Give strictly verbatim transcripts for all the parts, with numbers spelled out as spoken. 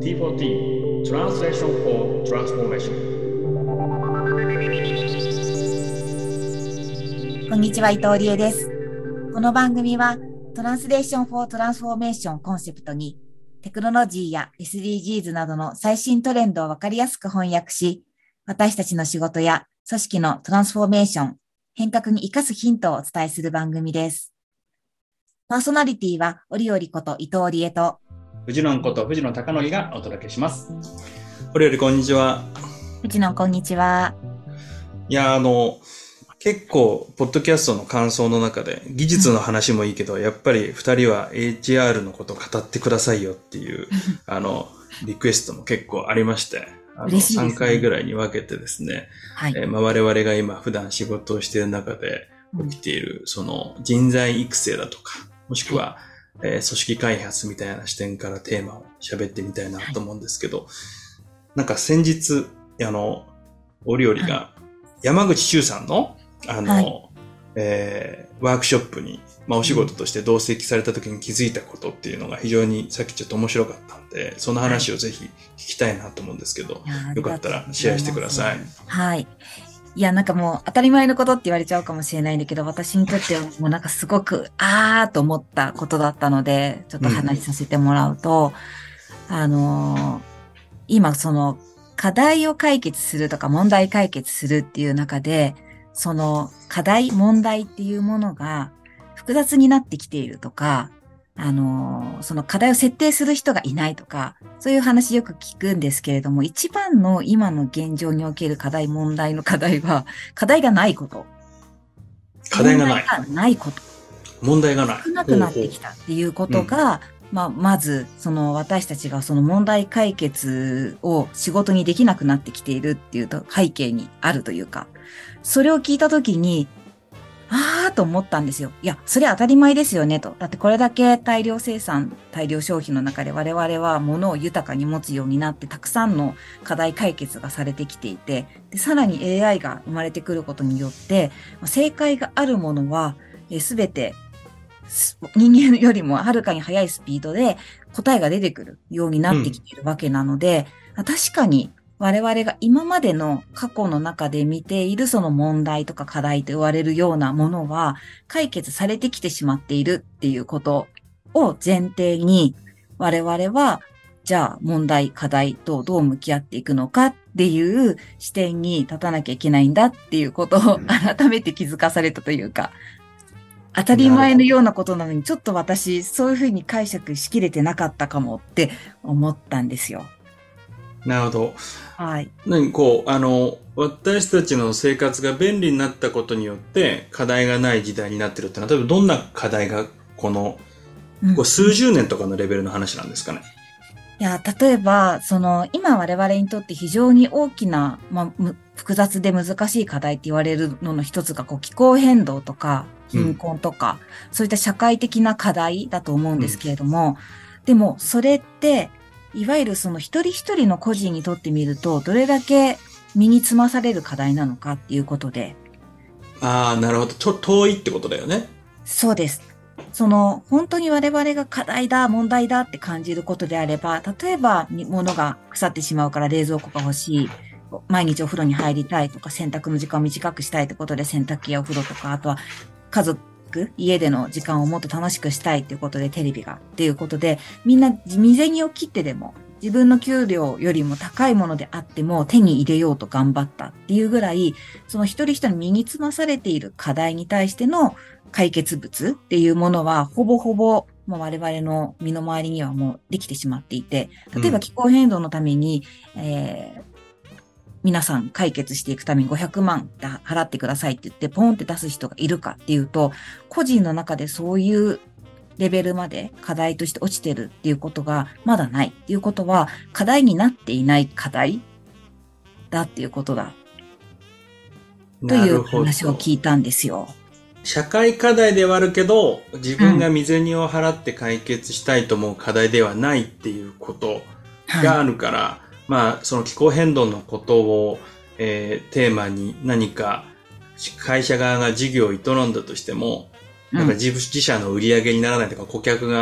ティーフォーティー Translation for Transformation。 こんにちは、伊藤理恵です。この番組はトランスレーションフォートランスフォーメーションコンセプトにテクノロジーや エスディージーズ などの最新トレンドをわかりやすく翻訳し、私たちの仕事や組織のトランスフォーメーション、変革に生かすヒントをお伝えする番組です。パーソナリティは折々こと伊藤理恵と藤野こと藤野貴則がお届けします。 折々こんにちは。 藤野こんにちは。 いや、あの、結構、ポッドキャストの感想の中で、技術の話もいいけど、うん、やっぱり二人は エイチアール のことを語ってくださいよっていう、あの、リクエストも結構ありまして、あの嬉しいですね。 さんかいぐらいに分けてですね、 はいえーまあ、我々が今普段仕事をしている中で起きている、うん、その人材育成だとか、もしくは、はいえー、組織開発みたいな視点からテーマを喋ってみたいなと思うんですけど、はい、なんか先日、あの、折々が山口周さんの、あの、はい、えー、ワークショップに、まあ、お仕事として同席された時に気づいたことっていうのが非常にさっきちょっと面白かったんで、その話をぜひ聞きたいなと思うんですけど、はい、よかったらシェアしてください。 はい。いや、なんかもう当たり前のことって言われちゃうかもしれないんだけど、私にとってはもうなんかすごく、あーと思ったことだったので、ちょっと話させてもらうと、うん、あのー、今その課題を解決するとか問題解決するっていう中で、その課題、問題っていうものが複雑になってきているとか、あの、その課題を設定する人がいないとか、そういう話よく聞くんですけれども、一番の今の現状における課題、問題の課題は、課題がないこと。 課題がない。 問題がないこと。 問題がない。 少なくなってきたっていうことが、ほうほうまあ、まず、その私たちがその問題解決を仕事にできなくなってきているっていうと背景にあるというか、それを聞いたときに、あーと思ったんですよ。いや、それ当たり前ですよねと。だってこれだけ大量生産、大量消費の中で我々は物を豊かに持つようになってたくさんの課題解決がされてきていて、でさらに エーアイ が生まれてくることによって、正解があるものはすべて人間よりもはるかに速いスピードで答えが出てくるようになってきているわけなので、うん、確かに我々が今までの過去の中で見ているその問題とか課題と言われるようなものは解決されてきてしまっているっていうことを前提に我々はじゃあ問題課題とどう向き合っていくのかっていう視点に立たなきゃいけないんだっていうことを改めて気づかされたというか、当たり前のようなことなのにちょっと私そういうふうに解釈しきれてなかったかもって思ったんですよ。 なるほど。 はい。 何こう、あの、私たちの生活が便利になったことによって課題がない時代になってるってのは、例えばどんな課題がこの、うん、こう数十年とかのレベルの話なんですかね。 いや、例えば、その、今我々にとって非常に大きな、まあ、複雑で難しい課題って言われるのの一つが、こう、気候変動とか、貧困とか、うん、そういった社会的な課題だと思うんですけれども、うん、でも、それって、いわゆるその一人一人の個人にとってみると、どれだけ身につまされる課題なのかっていうことで。 ああ、なるほど。と、遠いってことだよね。 そうです。その、本当に我々が課題だ、問題だって感じることであれば、例えば、物が腐ってしまうから冷蔵庫が欲しい、毎日お風呂に入りたいとか、洗濯の時間を短くしたいってことで洗濯機やお風呂とか、あとは家族、家での時間をもっと楽しくしたいっていうことでテレビがっていうことで、みんな身銭を切ってでも自分の給料よりも高いものであっても手に入れようと頑張ったっていうぐらい、その一人一人身につまされている課題に対しての解決物っていうものはほぼほぼもう我々の身の回りにはもうできてしまっていて、例えば気候変動のために、うん、えー皆さん解決していくためにごひゃくまん払ってくださいって言ってポンって出す人がいるかっていうと、個人の中でそういうレベルまで課題として落ちてるっていうことがまだないっていうことは、課題になっていない課題だっていうことだ。という話を聞いたんですよ。 社会課題ではあるけど、自分が身銭を払って解決したいと思う課題ではないっていうことがあるから、はい、まあ、その気候変動のことを、えー、テーマに何か会社側が事業を営んだとしても、うん、なんか自自社の売り上げにならないとか、顧客が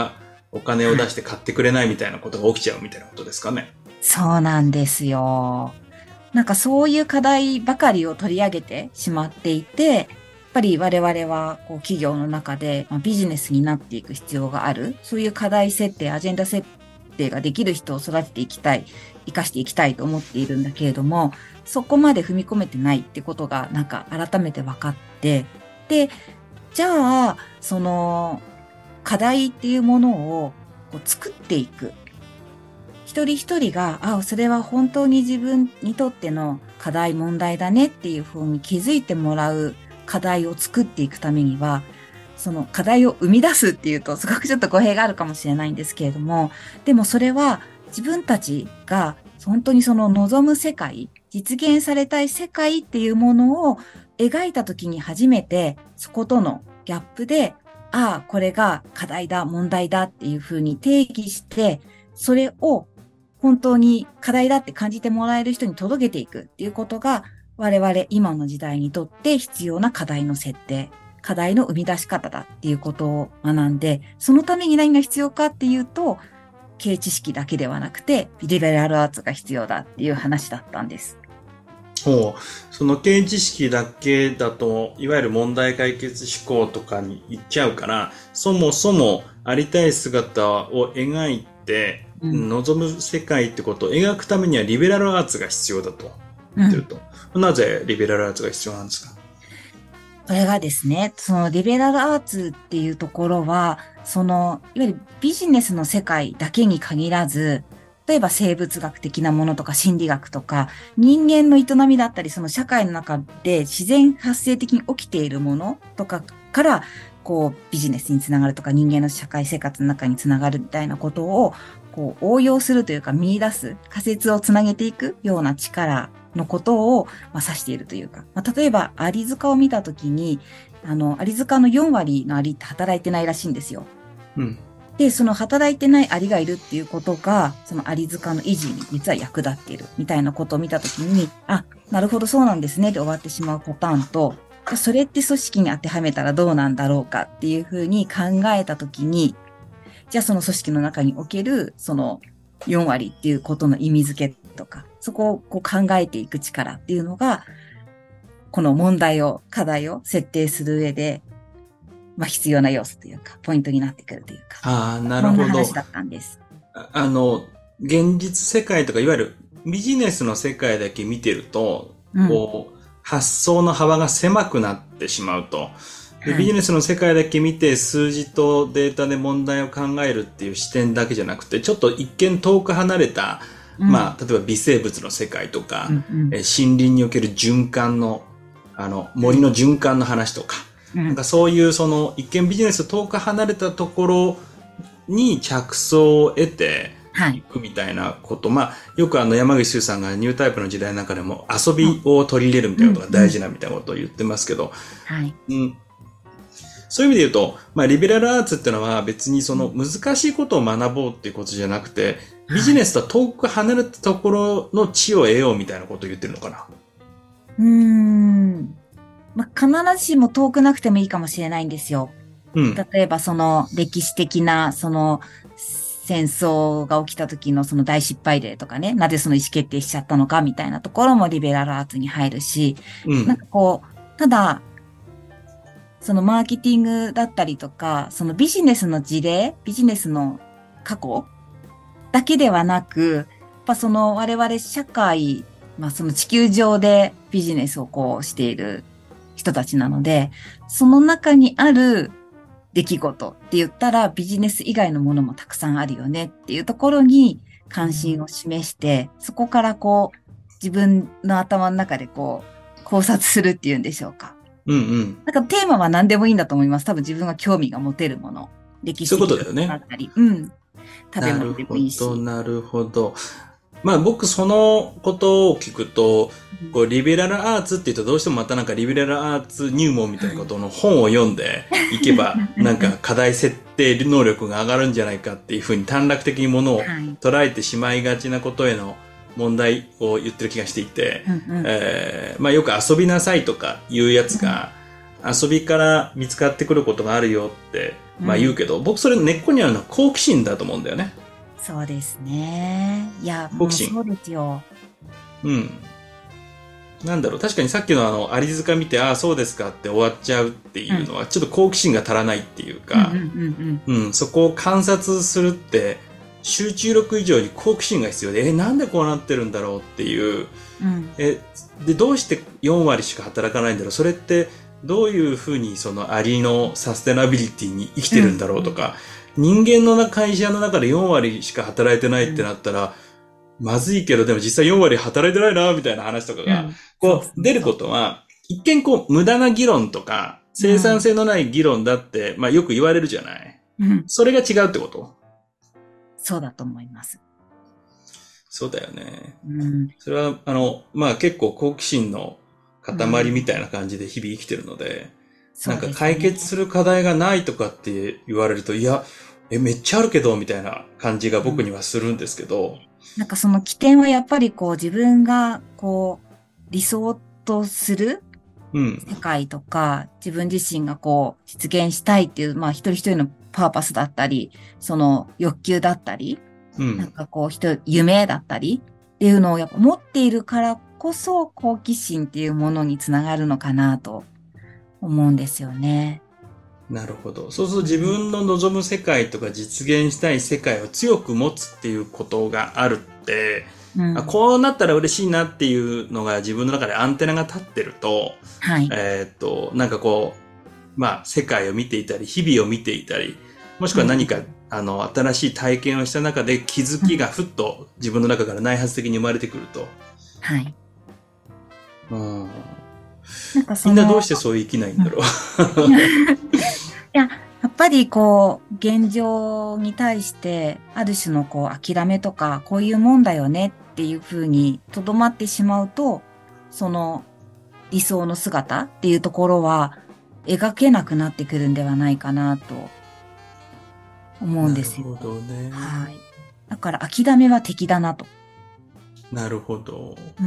お金を出して買ってくれないみたいなことが起きちゃうみたいなことですかね。 そうなんですよ。なんかそういう課題ばかりを取り上げてしまっていて、やっぱり我々はこう企業の中で、まあ、ビジネスになっていく必要がある。そういう課題設定、アジェンダ設定ができる人を育てていきたい、生かしていきたいと思っているんだけれども、そこまで踏み込めてないってことがなんか改めて分かって、で、じゃあ、その課題っていうものをこう作っていく。一人一人が、あ、それは本当に自分にとっての課題問題だねっていうふうに気づいてもらう課題を作っていくためには、その課題を生み出すっていうとすごくちょっと語弊があるかもしれないんですけれども、でもそれは自分たちが本当にその望む世界、実現されたい世界っていうものを描いたときに初めてそことのギャップで、ああ、これが課題だ、問題だっていうふうに定義して、それを本当に課題だって感じてもらえる人に届けていくっていうことが、我々今の時代にとって必要な課題の設定、課題の生み出し方だっていうことを学んで、そのために何が必要かっていうと、経営知識だけではなくて、リベラルアーツが必要だっていう話だったんです。 ほう。その経営知識だけだと、いわゆる問題解決思考とかに行っちゃうから、そもそもありたい姿を描いて、うん、望む世界ってことを描くためにはリベラルアーツが必要だと言ってると。うん、なぜリベラルアーツが必要なんですか？ それがですね、そのリベラルアーツっていうところは、その、いわゆるビジネスの世界だけに限らず、例えば生物学的なものとか心理学とか、人間の営みだったり、その社会の中で自然発生的に起きているものとかから、こうビジネスにつながるとか、人間の社会生活の中につながるみたいなことを、こう応用するというか見出す、仮説をつなげていくような力のことを、まあ、指しているというか、まあ、例えばアリ塚を見たときに、あの、アリ塚のよん割のアリって働いてないらしいんですよ。 うん。 で、その働いてないアリがいるっていうことが、そのアリ塚の維持に実は役立っているみたいなことを見たときに、あ、なるほどそうなんですねで終わってしまうパターンと、それって組織に当てはめたらどうなんだろうかっていうふうに考えたときに、じゃあその組織の中におけるそのよん割っていうことの意味付けとか、そこをこう考えていく力っていうのが、この問題を、課題を設定する上で、まあ必要な要素というか、ポイントになってくるというか。 ああ、なるほど。 そんな話だったんです。 あ, あの、現実世界とか、いわゆるビジネスの世界だけ見てると、うん、こう、発想の幅が狭くなってしまうと。でビジネスの世界だけ見て数字とデータで問題を考えるっていう視点だけじゃなくて、ちょっと一見遠く離れた、うん、まあ、例えば微生物の世界とか、うんうん、え森林における循環の、あの、森の循環の話とか、うん、なんかそういうその一見ビジネスと遠く離れたところに着想を得ていくみたいなこと、はい、まあ、よくあの山口周さんがニュータイプの時代の中でも遊びを取り入れるみたいなことが大事なみたいなことを言ってますけど、 はい。 うんそういう意味で言うと、まあ、リベラルアーツっていうのは別にその難しいことを学ぼうっていうことじゃなくて、ビジネスとは遠く離れたところの知を得ようみたいなことを言ってるのかな。 うーん。まあ、必ずしも遠くなくてもいいかもしれないんですよ。うん。例えばその歴史的なその戦争が起きた時のその大失敗例とかね、なぜその意思決定しちゃったのかみたいなところもリベラルアーツに入るし、うん、なんかこう、ただ、そのマーケティングだったりとか、そのビジネスの事例、ビジネスの過去だけではなく、やっぱその我々社会、まあその地球上でビジネスをこうしている人たちなので、その中にある出来事って言ったらビジネス以外のものもたくさんあるよねっていうところに関心を示して、そこからこう自分の頭の中でこう考察するっていうんでしょうか。 うんうん。 なんかテーマは何でもいいんだと思います。多分自分が興味が持てるもの。歴史的なことだったり。うん。食べ物でもいいし。 なるほど、なるほど。まあ僕そのことを聞くと、こうリベラルアーツって言うとどうしてもまたなんかリベラルアーツ入門みたいなことの本を読んでいけば、なんか課題設定能力が上がるんじゃないかっていうふうに短絡的にものを捉えてしまいがちなことへの問題を言ってる気がしていて、うんうん、えー、まあよく遊びなさいとかいうやつが、 遊びから見つかってくることがあるよって、まあ言うけど、うん、僕それ根っこにあるのは好奇心だと思うんだよね。 そうですね。いや、 好奇心。 もうそうですよ。 うん。なんだろう、確かにさっきのあの、アリ塚見て、ああ、そうですかって終わっちゃうっていうのは、ちょっと好奇心が足らないっていうか、うん、そこを観察するって、集中力以上に好奇心が必要で、え、なんでこうなってるんだろうっていう、うん、え、で、どうしてよん割しか働かないんだろう、それってどういうふうにそのアリのサステナビリティに生きてるんだろうとか、うん、人間の会社の中でよん割しか働いてないってなったら、うん、まずいけど、でも実際よん割働いてないな、みたいな話とかが、こう、出ることは、一見こう、無駄な議論とか、生産性のない議論だって、まあよく言われるじゃない。うん、それが違うってこと？ そうだと思います。 そうだよね。 うん、 それは、あの、まあ結構好奇心の塊みたいな感じで日々生きてるので、うん、なんか解決する課題がないとかって言われると、いや、え、めっちゃあるけど、みたいな感じが僕にはするんですけど。うん、 なんかその起点はやっぱりこう自分がこう理想とする世界とか、うん、自分自身がこう実現したいっていう、まあ一人一人のパーパスだったり、その欲求だったり、うん、なんかこう人、夢だったりっていうのをやっぱ持っているからこそ好奇心っていうものにつながるのかなと思うんですよね。 なるほど。そうすると自分の望む世界とか実現したい世界を強く持つっていうことがあるって、うん、こうなったら嬉しいなっていうのが自分の中でアンテナが立ってると、はい、えー、っと、なんかこう、まあ世界を見ていたり、日々を見ていたり、もしくは何か、うん、あの、新しい体験をした中で気づきがふっと自分の中から内発的に生まれてくると。 はい。 うん。なんかそのみんなどうしてそう生きないんだろう。 いや、やっぱりこう、現状に対して、ある種のこう、諦めとか、こういうもんだよねっていうふうにとどまってしまうと、その理想の姿っていうところは描けなくなってくるんではないかなと思うんですよ。 なるほどね。 はい。だから諦めは敵だなと。 なるほど。 うん。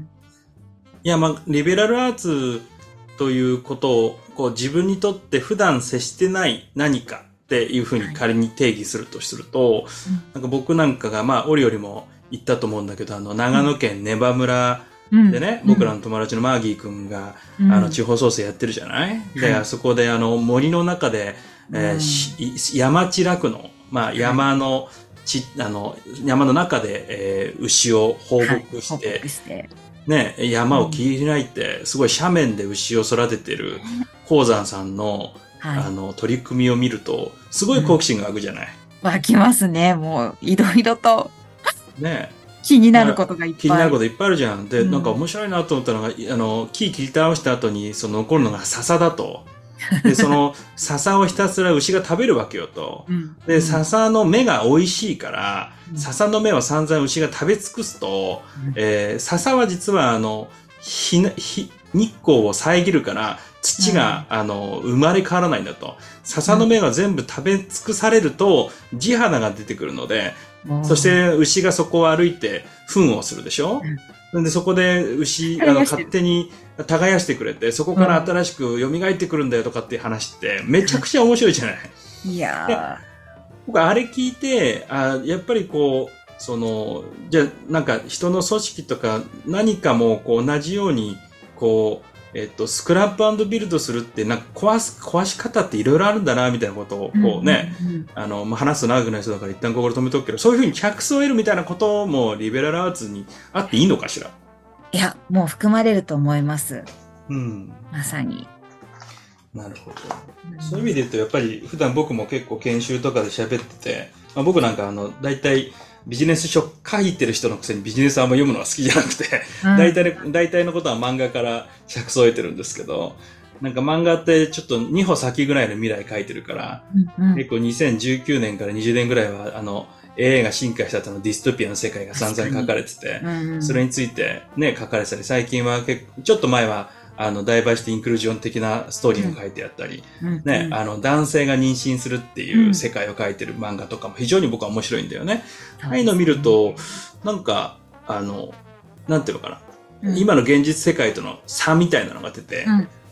いや、まあ、リベラルアーツということを、こう自分にとって普段接してない何かっていうふうに仮に定義するとすると、はい、なんか僕なんかが、まあ、折々も言ったと思うんだけど、あの、長野県根羽村でね、うん、僕らの友達のマーギー君が、うん、あの、地方創生やってるじゃない、うん、で、あそこであの、森の中で、えーうん、山地酪農、まあ、山の、ち、あの、山の中で、えー、牛を放牧して、はい、放牧してね、山を切り開いて、すごい斜面で牛を育ててる鉱山さんの、はい、あの、取り組みを見ると、すごい好奇心が湧くじゃない、 うん、湧きますね、もう、いろいろと。 ね気になることがいっぱい。 気になることいっぱいあるじゃん。で、うん、なんか面白いなと思ったのが、あの、木切り倒した後に、その残るのが笹だと。で、その笹をひたすら牛が食べるわけよと。うん、で、笹の芽が美味しいから、うん、笹の芽を散々牛が食べ尽くすと、うん、えー、笹は実はあの、日、日、日光を遮るから、土が、うん、あの、生まれ変わらないんだと。笹の芽が全部食べ尽くされると、地肌が出てくるので、うん、そして牛がそこを歩いて糞をするでしょ、うん、で、そこで牛、あの、勝手に耕してくれて、そこから新しく蘇ってくるんだよとかっていう話って、めちゃくちゃ面白いじゃない。 いやー。僕、あれ聞いて、あ、やっぱりこう、その、じゃあ、なんか人の組織とか何かもこう同じように、こう、えっと、スクラップ&ビルドするって、なんか壊す、壊し方っていろいろあるんだな、みたいなことを、こうね、うんうんうん、あの、まあ、話すと長くない人だから一旦ここで止めとくけど、そういうふうに着想を得るみたいなこともリベラルアーツにあっていいのかしら？ いや、もう含まれると思います。 うん。 まさに。 なるほど。うん、そういう意味で言うと、やっぱり普段僕も結構研修とかで喋ってて、まあ、僕なんかあの、大体、ビジネス書書いてる人のくせにビジネスあんま読むのは好きじゃなくて、うん、大体、大体のことは漫画から着想を得てるんですけど、なんか漫画ってちょっとに歩先ぐらいの未来書いてるから、うんうん、結構にせんじゅうきゅうねんからにじゅうねんぐらいはあの エーアイ が進化した後のディストピアの世界が散々書かれてて、うんうん、それについてね、書かれてたり、最近は結構、ちょっと前はあの、ダイバーシティインクルージョン的なストーリーが書いてあったり、うんね、うん、あの、男性が妊娠するっていう世界を書いてる漫画とかも非常に僕は面白いんだよね。ああいうのを見ると、なんか、あの、なんていうのかな、うん、今の現実世界との差みたいなのが出て、うん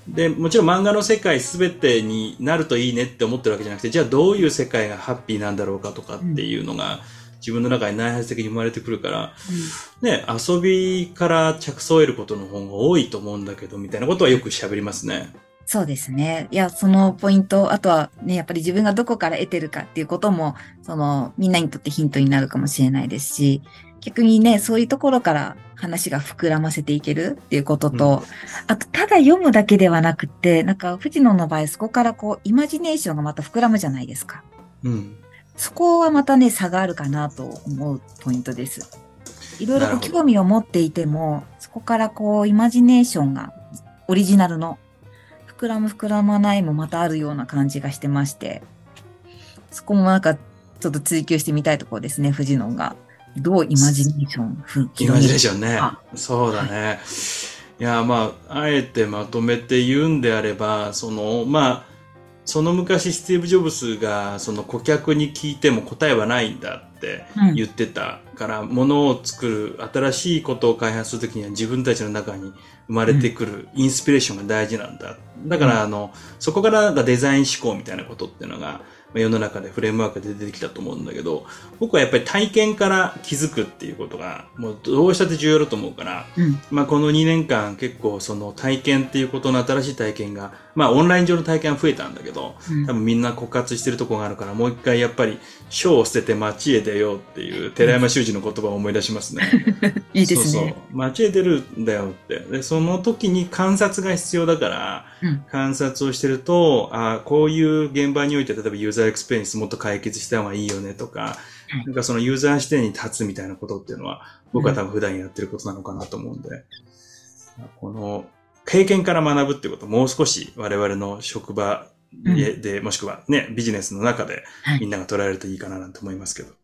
で、もちろん漫画の世界すべてになるといいねって思ってるわけじゃなくて、じゃあどういう世界がハッピーなんだろうかとかっていうのが、自分の中に内発的に生まれてくるから、うん、ね、遊びから着想を得ることの方が多いと思うんだけど、みたいなことはよく喋りますね。 そうですね。いや、そのポイント、あとはね、やっぱり自分がどこから得てるかっていうことも、その、みんなにとってヒントになるかもしれないですし、逆にね、そういうところから話が膨らませていけるっていうことと、うん、あと、ただ読むだけではなくて、なんか、藤野の場合、そこからこう、イマジネーションがまた膨らむじゃないですか。 うん。 そこはまたね、差があるかなと思うポイントです。いろいろ興味を持っていても、そこからこう、イマジネーションが、オリジナルの、膨らむ膨らまないもまたあるような感じがしてまして、そこもなんか、ちょっと追求してみたいところですね、藤野が。どうイマジネーションイマジネーションね。そうだね。はい、いや、まあ、あえてまとめて言うんであれば、その、まあ、その昔スティーブ・ジョブズがその顧客に聞いても答えはないんだって言ってたから、うん、物を作る、新しいことを開発するときには自分たちの中に生まれてくるインスピレーションが大事なんだ。だから、あの、そこからがデザイン思考みたいなことっていうのが、世の中でフレームワークで出てきたと思うんだけど、僕はやっぱり体験から気づくっていうことが、もうどうしたって重要だと思うから、うん、まあこのにねんかん結構その体験っていうことの新しい体験が、まあオンライン上の体験は増えたんだけど、うん、多分みんな枯渇してるところがあるから、もう一回やっぱり書を捨てて街へ出ようっていう寺山修司の言葉を思い出しますね。 いいですね。 そうそう。街へ出るんだよって。で、その時に観察が必要だから、うん、観察をしてると、あこういう現場において例えばユーザーエクスペリエンスもっと解決した方がいいよねとか、はい、なんかそのユーザー視点に立つみたいなことっていうのは、僕は多分普段やってることなのかなと思うんで、うん、この経験から学ぶってことをもう少し我々の職場で、うん、もしくはね、ビジネスの中でみんなが捉えるといいかななんて思いますけど。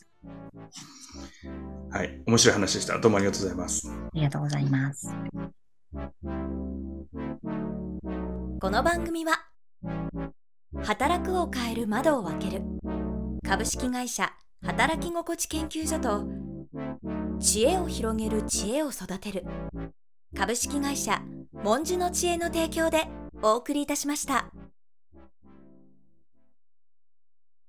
はい。面白い話でした。どうもありがとうございます。 ありがとうございます。 この番組は働くを変える窓を開ける株式会社働き心地研究所と知恵を広げる知恵を育てる株式会社文殊の知恵の提供でお送りいたしました。